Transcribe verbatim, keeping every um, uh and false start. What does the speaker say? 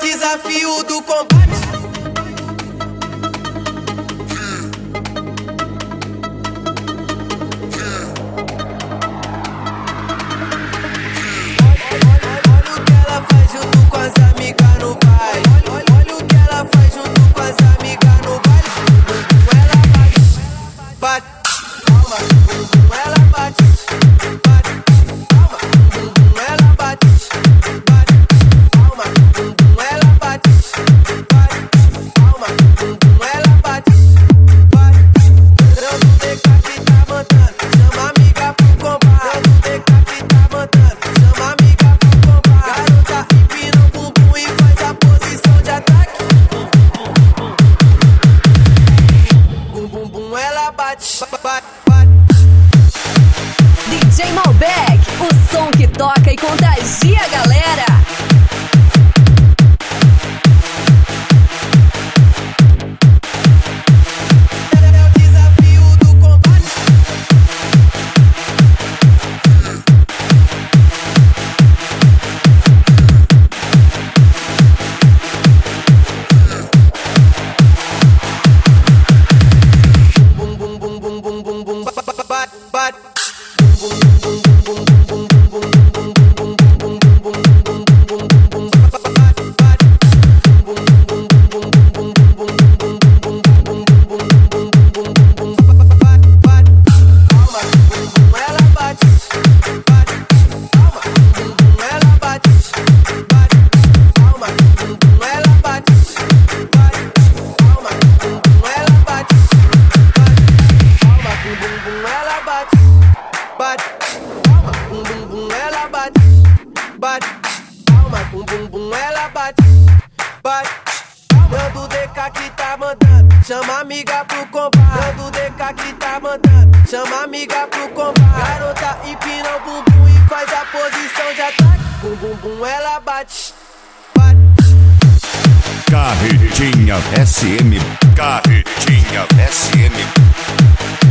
desafio do combate. Olha o que ela faz junto com as amigas no baile. Olha o que ela faz junto com as amigas no baile. Ela bate, bate, palma, ela bate, bate, palma, ela bate, bate, palma, ela bate, bate, palma, ela bate, bate. Grande D K que tá mandando, chama amiga pro combate. Grande D K que tá mandando, chama amiga pro combate. Garota empina o bumbum e faz a posição de ataque. Bum bum bum, ela bate, bate, bate. D J Malbec, o som que toca e contagia a galera. É o desafio do combate. Bum bum bum bum bum bum bum bate, bate. Bum bum bum bum bum bum bum bum bum bum bum bum bum bum bum bate, bate. Bum bum bum bum bum bum bum bum bum bum bum bum bum bate, bate. Palma, ela bate, bate. Palma, ela bate, bate. Palma, ela bate, bate. Palma, ela bate, bate. Palma, bum bum ela bate, bate. Palma, bum bum bum ela bate, bate. Palma, bum bum bum ela bate, bate. Nando D K que tá mandando, chama amiga pro combate. Nando D K que tá mandando, chama amiga pro combate. Garota empina o bumbum e faz a posição de ataque. Bum bum bum ela bate, bate. Carretinha S M, Carretinha S M.